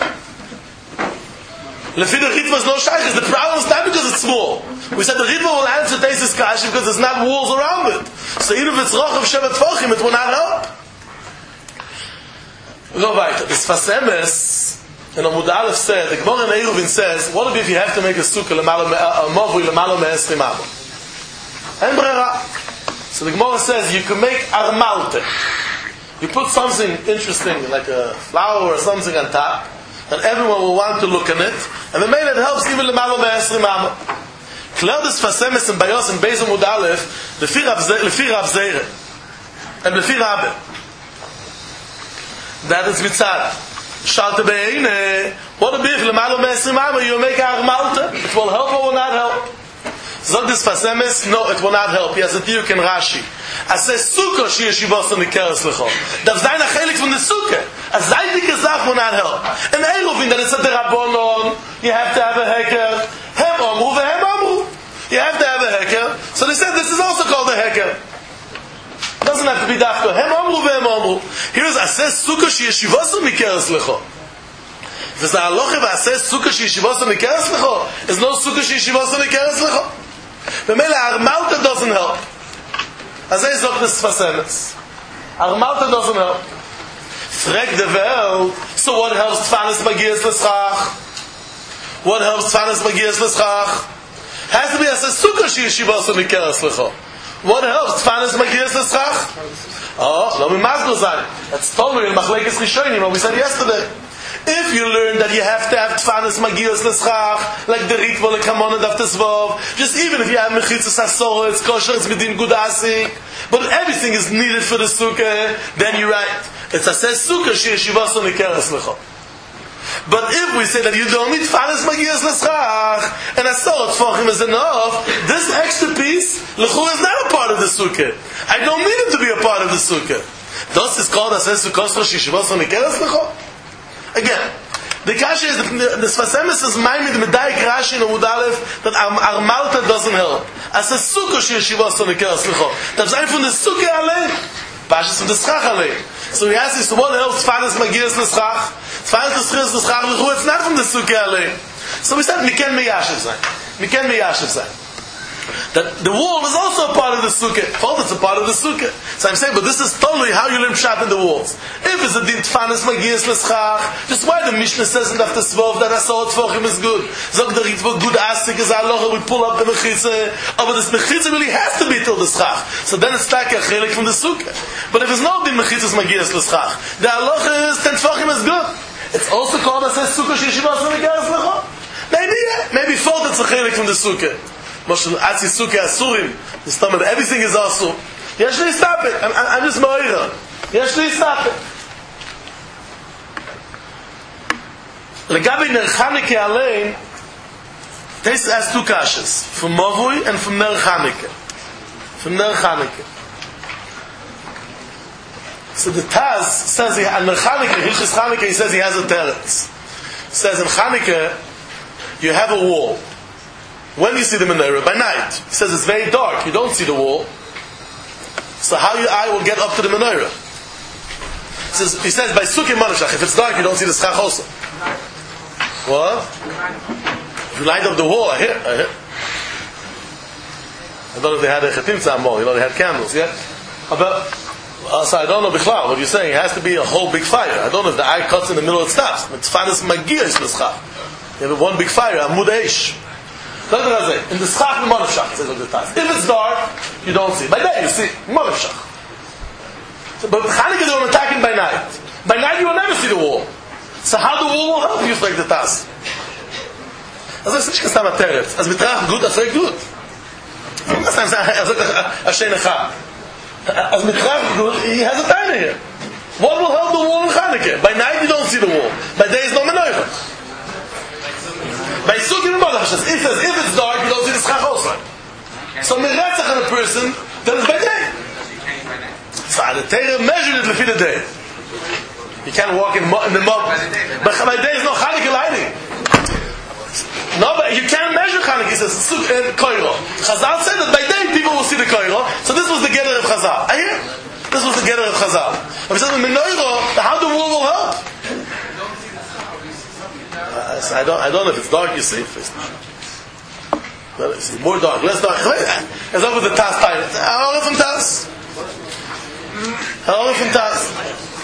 Lefi the Ritva is no shaykh. The problem is not because it's small. We said the Ritva will answer Teisus Kashi because there's not walls around it. So even if it's roch of Shevet Tfachim, it will not help. We go weiter. This Fasemes, and Amud Aleph said, the Gemara in Eruvin says, what if you have to make a sukkah, a mavui, lemalo me'esrim amo? En brera. So the Gemara says, you can make armalte. You put something interesting, like a flower or something on top, that everyone will want to look in it, and the main it helps even the Malo Me'esri Mama. Claudius Fasemis and Bayos and Beis Amud Aleph, the Fir Rav Zeire, and the Fir Rabbe. That is Mitzad. Shalte Be'ene, what would be if the Malo Me'esri Mama, you make a Malta? It will help or will not help? Zog this Fasemis, no, it will not help. He has a diuk in Rashi. I say Sukkah she yeshivos on the keres lecho. Dav zayin a chelik from the Sukkah. A zaydik azach will not help. And Eirovin that it's a derabonon. You have to have a heker. Hem omru vehem omru. You have to have a heker. So they said this is also called a heker. It doesn't have to be dafka. Hem omru vehem omru. Here's I say Sukkah she yeshivos on the keres lecho. If it's a halacha I say Sukkah she yeshivos on the keres lecho, there's no Sukkah she yeshivos on the keres lecho. The Mela Armalta doesn't help. As I said, this Fasemis. Armalta doesn't help. Frek de Welt. So what helps Tfanis Magias L'Schach? What helps Tfanis Magias L'Schach? Has to be as a Sukkah she yeshivos on the keres lecho. What helps Tfanis Magias L'Schach? Oh, no, we must go say. That's totally in Machlekes Rishonim, what we said yesterday. If you learn that you have to have Tfanis Magios L'Schach, like the Ritva, like Hamon and Aftesvov, just even if you have Mechitzas Asor, it's kosher, it's Medin Gudasik, but everything is needed for the Sukkah, then you're right. It's a says Sukkah, she yeshivas on the keres lecho. But if we say that you don't need Tfanis Magios L'Schach, and Asor Tfachim is enough, this extra piece, L'chu is not a part of the Sukkah. I don't need it to be a part of the Sukkah. Thus is called a says Sukkah, she yeshivas on the keres lecho. Again, the Kasha is, the, the Sfasemis is Maimid Medayik Rashi in Amud Aleph that Armalta doesn't help. As a Sukkah she yeshivos on the keres lecho. That's ein from the Sukkah allein. Pashas from the Schach allein. So he asks, so what helps Tfanis Magias L'Schach? Tfanis Magias L'Schach, it's not from the Sukkah allein. So we said, Miken Meyashiv Zayn. Miken Meyashiv Zayn. That the wall is also a part of the Sukkah. Told it's a part of the Sukkah. So I'm saying, but this is totally how you learn Pshat in the walls. If it's a din Tfanis Magias L'Schach, just why the Mishnah says in Daf Tesvov that Asor Tfachim is good. Zog the Ritva good asik is halacha, we pull up the Mechitza. Oh, but this Mechitza really has to be till the Schach. So then it's like a chelik from the Sukkah. But if it's not din Mechitzas Magias L'Schach, the halacha is ten Tfachim is good. It's also called as a Sukkah Sheshivas Magias L'Schach. Maybe, yeah. Maybe thought it's a chelik from the Sukkah. Moshe Atzi Sukkah Asurim. The stomach, everything is Asur. Yesh li stop it. I'm, I'm just Moira. Yesh li stop it. Legabi Ner Chanukah Alein, this has two kashas. From Mavui and from Ner Chanukah. From Ner Chanukah. So the Taz says, he, and Ner Chanukah, Hilchis Chanukah, he says he has a teretz. He says in Chanukah, you have a wall. When do you see the menorah? By night. He says it's very dark. You don't see the wall. So how your eye will get up to the menorah? He says, he says by Sukkah Manashach, if it's dark, you don't see the schach also. What? If you light up the wall, I hear. I hear. I don't know if they had a chetim more. You know, they had candles, yeah? But, uh, so I don't know Bichlal. What you're saying, it has to be a whole big fire. I don't know if the eye cuts in the middle, it stops. It's Tfanis Magias L'Schach. You have one big fire, Amud Eish. In the Schach, Monofshach, it says on the Taz. If it's dark, you don't see. By day, you see Monofshach. So, but Chanukah, they were attacking by night. By night, you will never see the wall. So how the wall will help you like the Taz? As I said, you can stand at Teretz. As Mitrach, good, as very good. As I said, Ashen Echad. As Mitrach, good, he has a tiny here. What will help the wall in Chanukah? By night, you don't see the wall. By day, it's no menorah. By Sukkah and Badach, it says, if it's dark, you don't see the Schach also. So, Meretzach on a person, then it's by day. So, the Torah measured it lefi the day. You can't walk in, in the mud. But by day is no Chanukah lighting. No, but you can't measure Chanukah. He says, Sukkah and Koiro. Chazal said that by day people will see the Koiro. So, this was the Geder of Chazal. I hear? This was the Geder of Chazal. But he says, Menorah, how the wall will help? Uh, so I don't. I don't know if it's dark. You see, well, see more dark, less dark. It's up with the Taz time. How often Taz? How often Taz?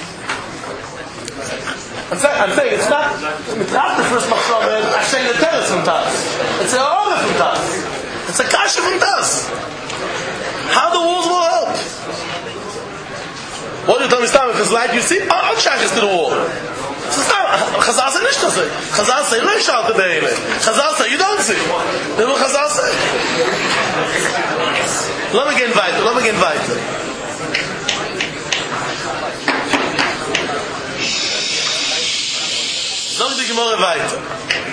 I'm saying. I'm saying it's not. It's not the first machshava. I'm saying the teretz from Taz. It's a order from Taz. It's a kasha from Taz. How the walls will help? What do you tell me? If it's light, you see. I'll charge to the wall. Chazal say nicht das. Chazal say lo yishalte be'ele. Chazal say you don't see. That's what Chazal say. Let me get weiter. Let me get weiter. Sag die Gemara weiter.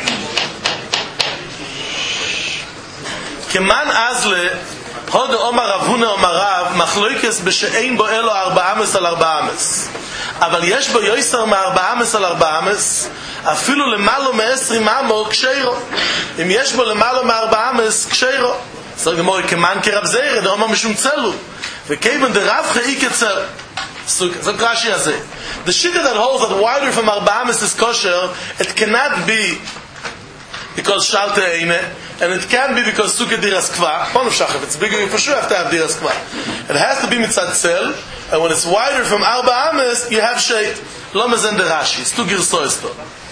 Keman azle hod Omar Ravuna Omar Rav machloikes b'she'ein bo elo arba ames al arba ames. אבל יש בו יויסר מארבעה אמס על ארבעה אמס, אפילו למעלה מעשרים אמו כשיירו. אם יש בו למעלה מארבעה אמס כשיירו. זאת גמור כמן כרב זיירה, דאומר משום צלו. וכיוון דרב חאי כצל. זאת רש"י הזה. The shita that holds that wider from ארבעה אמס is kosher, it cannot be because shalte eine, and it can be because sukkah diras kva. If it's bigger, you for sure have to have diras kva. It has to be mitzad tzel, and when it's wider from arba ames, you have shade. Lo mezen de Rashi. It's two girsoisto.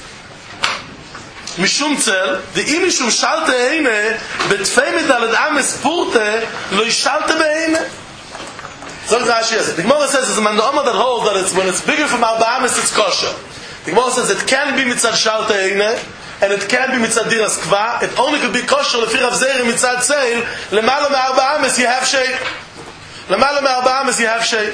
Mishum tzel, the imishum shalte eine, betfei medalad ames purte, lo yishalte beine. So the Rashi says it. The Gemara says it's a man the Omar that holds that it's when it's bigger from arba ames, it's kosher. The Gemara says it can be mitzad shalte eine, and it can be mitzad diras kva. It only could be kosher lefi Rav Zeir mitzad tzeil. Lemala me'arba ames you have shade. Lemala me'arba ames you have shade.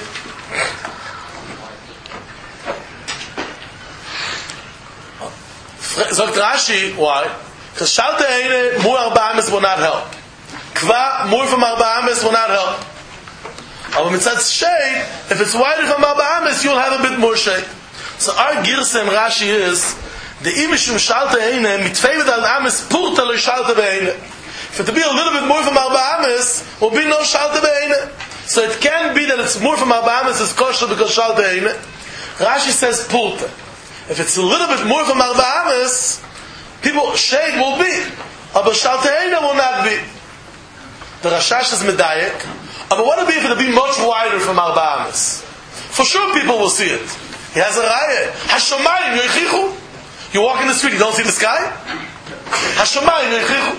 Sagt Rashi, why? Because shalte eine more arba ames will not help. Kva more from arba ames will not help. Aber mitzad shade, if it's wider from arba ames, you'll have a bit more shade. So our girsa in Rashi is the imishum shalte eine mitfeivet al ames purta lo shalte beine. For it to be a little bit more from arba ames, will be no shalte beine. So it can be that it's more from arba ames is kosher because shalte eine. Rashi says purta. If it's a little bit more from arba ames, people shade will be, but shalte eine will not be. The Rashash is medayek. But what would be if it would be much wider from arba ames? For sure, people will see it. He has a raya. Hashomayim yoichichu. You walk in the street, you don't see the sky? Hashomayim yoichichu.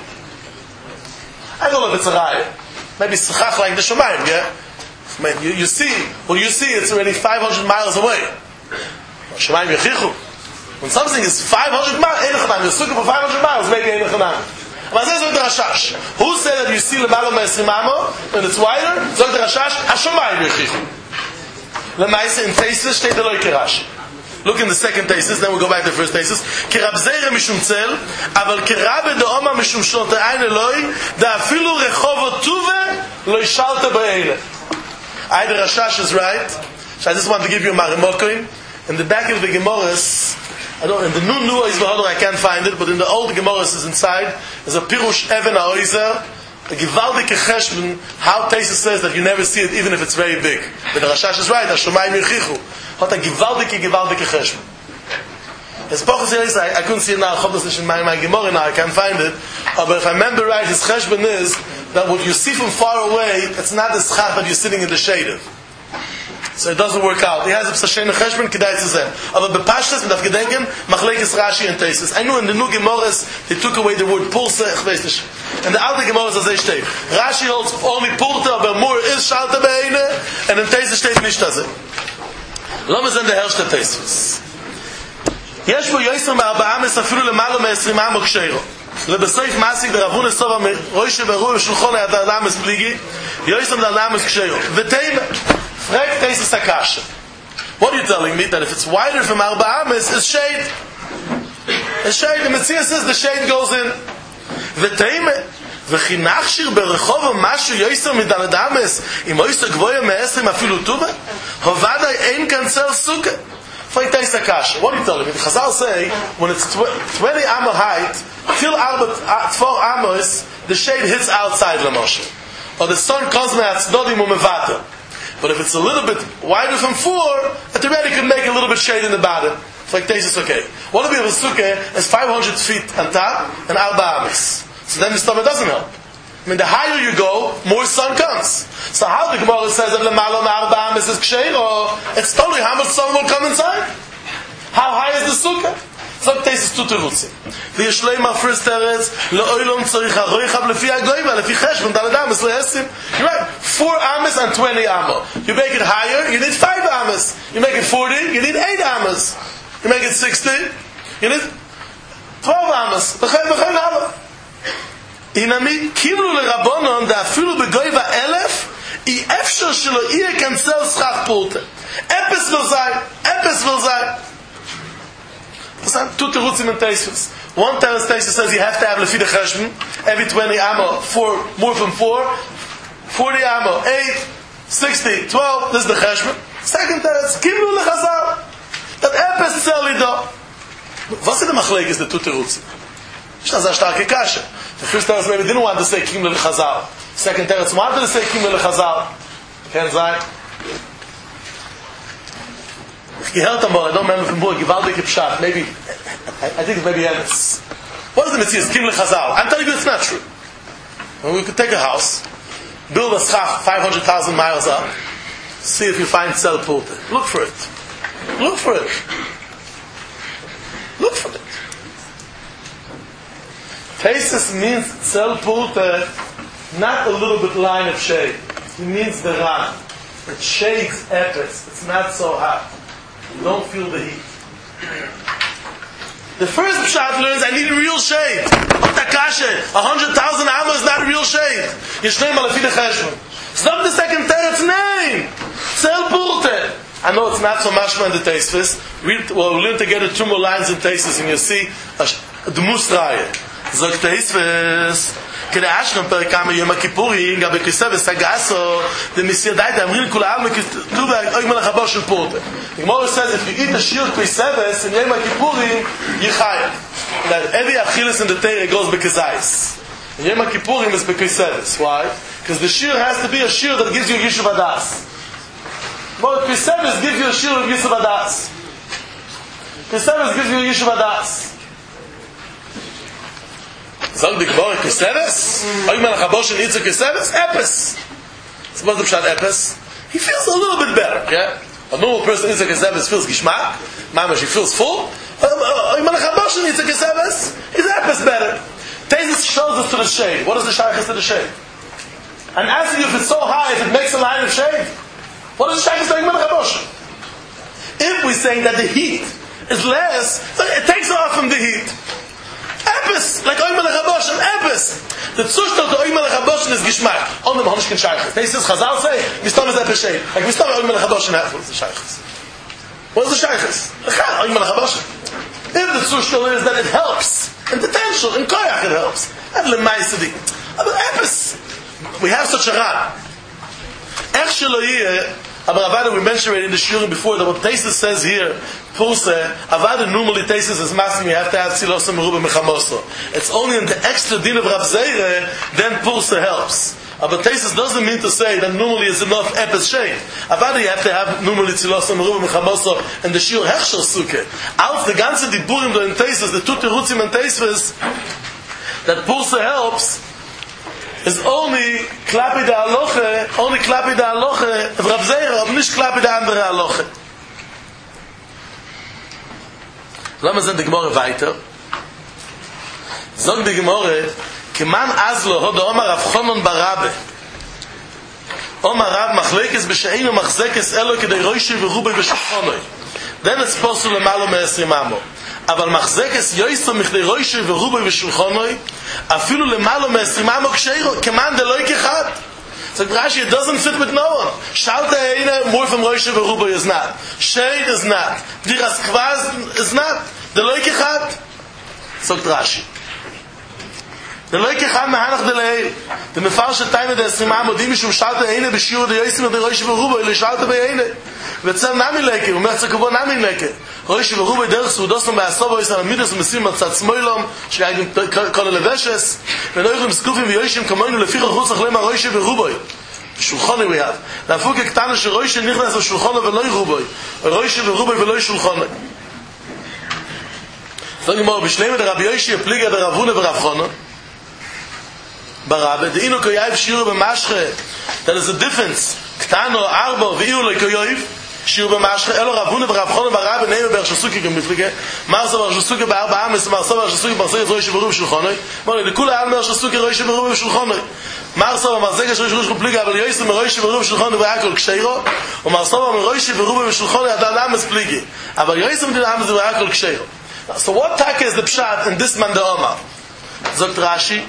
I don't know if it's a raya. Maybe tzachach like the shomayim, yeah? Maybe you, you see, when you see it's already five hundred miles away. Hashomayim yoichichu. When something is five hundred miles, you're looking for five hundred miles, maybe einachanam. But this is the Rashash. Who said that you see l'malo me'esrim amo, when it's wider? Zog the Rashash, Hashomayim yoichichu. L'maisa in Tesis, state the loike Rashi. Look in the second thesis, then we'll go back to the first thesis. Ki Rab Zeira mishum tzel, aval ki Rabbe de Oma mishum shote ein Eloi, da afilu rechovo tuve, lo yishalte ba'ele. Either Rashash is right, so I just want to give you a marimokoin. In the back of the Gemaras, I don't, in the new new Oizvahador I can't find it, but in the old Gemaras is inside, there's a Pirush Even HaOizer, the Givaldike Cheshbon, how Tesis says that you never see it even if it's very big. But the Rashash is right, Hashomayim yoichichu. What a Givaldike, Givaldike Cheshbon. His Pochus is, I, I couldn't see it now, Chobos in my, my Gemara now, I can't find it. Uh, but if I remember right, his Cheshbon is that what you see from far away, it's not the schach that you're sitting in the shade of. So it doesn't work out. He has a Psashenu Cheshbon, Kedai Tzizem. Aber bepashtas, mit Afgedenken, Machlekes Rashi and Tesis. I know in the new Gemaras, they took away the word Pulse, ich weiß nicht. And the other Gemaras, as they state, Rashi holds only Purta, but more is Shalte Beine, and in Tesis steht nicht das. Lass uns in der Herrschte Tesis. יש בו יויסר מארבעה אmes אפילו למעלה מעשרים אמו כשיירו. לבסוף מעסיק דרבון לסובה ראש ברור ושולחו ליד האמס פליגי, יויסר לאמס כשיירו. ותאימה, פרק תייסס הקשה. What are you telling me? That if it's wider from arba ames, it's shade. It's shade. The Metziah says the shade goes in. ותאימה, וכי נחשיר ברחוב משהו יויסר מדלת אמס, אם יויסר גבויה מעשרים אפילו טובה, הובדאי אין כאן צל סוכה. What are you telling me? The Chazal say when it's twenty amo height, till four amos, the shade hits outside Lamoshe, or the sun comes out Snodim umevata. But if it's a little bit wider from four, it already can make a little bit shade in the bottom. It's like this is okay. What if we have a sukkah is five hundred feet on top and arba amos? So then the stomach doesn't help. I mean, the higher you go, more sun comes. So how the Gemara says that Lamalo Ma'arba Ames is Ksheir, or it's totally how much sun will come inside? How high is the sukkah? So this is two terutzim. The Yishleima first teretz, Le'oilom tzorich ha'roichav lefi ha'goyma, lefi cheshbon, dalad ames, le'esim. You're right, four ames and twenty amo. You make it higher, you need five ames. You make it forty, you need eight ames. You make it sixty. You need twelve amas. B'chein b'chein ala. Inami kiblu lerabonon da afilu begoiva elef I efshar shelo iye kancel schach pulte. Epis will sein. Epis will sein. Two terutzim and teisvus. One teisvus says you have to have lefida cheshbon every twenty ammo, four more from four, forty ammo, eight, sixty, twelve. This is the cheshbon. Second teretz, kiblu lechazal. That epis tzeli do. Was is the machlek is the two terutzim? Shna zah starke kasha. The first teretz maybe didn't want to say kiblu lechazal. Second teretz wanted to say kiblu lechazal. Can't say. Gehelt am, I don't remember from Burg, Givaldik Pshat, maybe, I, I think it's maybe Emes. What is the mitzvah? Kim lechazal. I'm telling you it's not true. Well, we could take a house, build a schach five hundred thousand miles up, see if you find Tzel Pulte. Look for it. Look for it. Look for it. Tesis means Tzel Pulte, not a little bit line of shade. It means the ran. It shades epis. It's not so hot. You don't feel the heat. The first pshat learns I need a real shade. Takashe, a hundred thousand amma is not a real shade. Yishnei malafide cheshbon. It's not the second teretz name. Tzel Pulte. I know it's not so mashma in the Teisvus. Read, well, we'll learn together two more lines in Teisvus, and you'll see the Musraye. Zog Teisvus. Kede Ashram per Kama Yom Kippurim, Gabe Kiseve Sagaso, the Misir Daita Amrin Kula Am Kituba Oymel Chabosh Shel Pulte. The Gemara says if you eat a shir Kiseves in Yom Kippurim, Yichayim. That every achilas in the Torah goes bekazais. In Yom Kippurim is bekiseves. Why? Because the shir has to be a shir that gives you Yishuv Adas. But Kiseves gives you a shir of Yishuv Adas. Kiseves gives you Yishuv Adas. Sag the Gemara Kiseves? Oymel Chabosh and Itza Kiseves? Epis. So what's the pshat epis? He feels a little bit better, yeah? A normal person Itza Kiseves feels gishmak. Mamash, he feels full. Oymel Chabosh and Itza Kiseves? His epis better. Tesis shows us to the shade. What is the shaykhis to the shade? I'm asking you if it's so high, if it makes a line of shade. What is the shaykhis to Oymel Chabosh? If we're saying that the heat is less, it takes off from the heat. Epis, like Oymel Chabosh and Epis. The Zustand to Oymel Chabosh is Gishmak. On the Mahonishkin Shaykhis. They says Chazal say, Mistam is Epis Shade. Like Mistam Oymel Chabosh and Epis. What is the Shaykhis? What is the Shaykhis? Oymel Chabosh. If the Zustand is that it helps, in potential, in Koyach it helps. And Lemaisidi. But Epis, we have such a ran. Ech Shelo Yeh, Aber Avada, we mentioned it in the Shurim before, that what Tesis says here, Pulse, Avada normally Tesis is massing, you have to have Tzilosa Meruba Mechamoso. It's only in the extra din of Rav Zeire, then Pulse helps. But Tesis doesn't mean to say that normally is enough Epis Shade. Avada, you have to have normally Tzilosa Meruba Mechamoso and the Shur Hechshel Suke. Auf the ganze Diburim in Tesis, the two Terutzim and Tesis, that Pulse helps, is only klapi de aloche, only klapi de aloche, of Rav Zeira, aber nicht klapi de andere aloche. Lassen wir sind die Gemorre weiter. Sagen die Gemorre, keman azlo, ho da Omar Rav Chonon Barabe. Omar Rav machlekes b'she'ein u machzekes elo kedei roishi v'rubai v'shachonoi. Then it's possible למעלה מ-עשרים amo. אבל מחזקס יויסו מכדי רוישי ורובוי ושולחונוי אפילו למעלה מ-עשרים amo כשאירו כמאן דלוי כחד. So Rashi, it doesn't fit with no one. Shalta eine more from Roisha Veruba is not. Shade is not. Diras Kvaz is not. Deloi kechad. So Rashi. Deloi kechad mehanach delei. The mefarsha time de esrim amo di mishum shalta eine b'shiur de yoisim de Roisha Veruba ili shalta be'ene. V'tzel nami leke. U'mertza kubo nami leke. Roisha Veruba derech suudosam ba'asobo yisam amidas u'mesim matzat smoilom sh'yagim kol eleveshes v'noichim skufim v'yoishim kamoinu leficha chutzach lema Roisha Veruba shulchoni we have. Nafuk ektanu sheroisha nichnas l'shulchoni v'loi ruboy. Roisha Veruba v'loi shulchoni. So you more b'shleim de Rabbi Yoshi pliga de Ravuna v'Rav Chono. Barabe de inu koyav shiur b'mashche. There is a difference. Ktano arbo v'iu le koyav. שיעור במשך, אלו רבונה ורב חונה ורב נעים באר שסוקי גם מפלגה, מרסה באר שסוקי בארבע אמס, מרסה באר שסוקי ברסה זרוי שברוב של חונה, מולי, לכולה על מאר שסוקי רוי שברוב של חונה, מרסה במרזגה שרוי שברוב של פליגה, אבל יויסו מרוי שברוב של חונה והכל כשיירו, ומרסה במרוי שברוב של חונה עדן אמס פליגי, אבל יויסו מדינה אמס והכל כשיירו. So what taka is the pshat in this man the Omar? Zogt Rashi,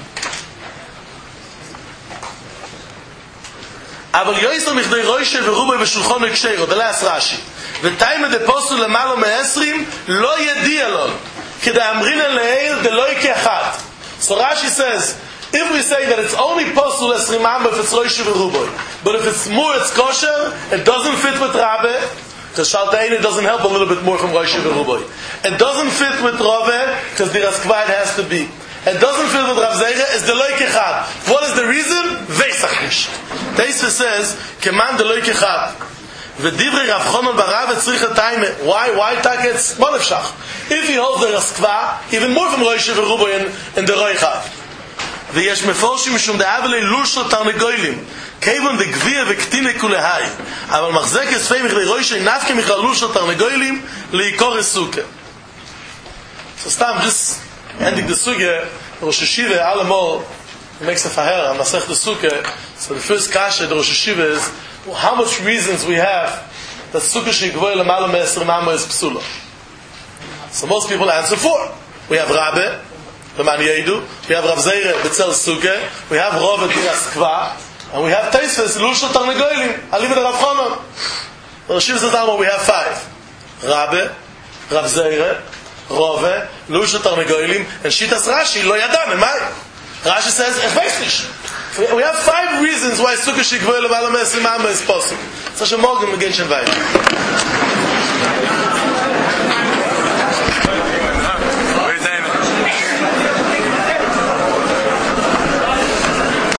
אבל יויסו מכדי רוישה ורובוי בשולחון וקשיירו, the last Rashi. ותאימה דפוסו למעלה מעשרים, לא ידיע לו, כדי אמרינן לעיל דלוי כאחת. So Rashi says, if we say that it's only possible as Rimam if it's Roisha Veruboi, but if it's more, it's kosher, it doesn't fit with Rabbe, because Shaltaini doesn't help a little bit more from Roisha Veruboi. It doesn't fit with Rove, because the Raskva it has to be. It doesn't fit with Rav Zeira, it's the Loi Kechad. What is the reason? Veisach. Teisva says, Keman the Loi Kechad. V'divrei Rav Chonon Barav etzricha taime. Why? Why take it? Molefshach. If he holds the Raskva, even more from Roisha Veruboi in, in the Roi Chad. ויש מפורשים משום דאבלי לושו תרנגוילים כיוון דגביה וקטינה כולהי אבל מחזק אספי מכלי רוישי נפקי מכלל לושו תרנגוילים לעיקור הסוכה. So סתם, just ending the sugya, Rosh Hashiva, Alamol, he makes a faher, and Masech the Sukkah. So the first kasha, the Rosh Hashiva is, well, how much reasons we have that Sukkah Shigvoy Lamala Me'esrim Amma is Psula. So most people answer four. We have Rabbe, the Man Yedu, we have Rav Zeira, Betzel Sukkah, we have Rov and Tiras Kva, and we have Teisves, Lusha Tarnegoylim, I leave it at Rav Chonon. The Rosh Hashiva says, now we have five. Rabbe, Rav Zeira, Rove, Lusha Tarnegoylim, and Shitas Rashi, Lo Yadam, and Mai. Rashi says, Echvestish. We have five reasons why Sukkah Shigvoy Levala Me'esrim Amma is possible. Such a morgen, we get weiter.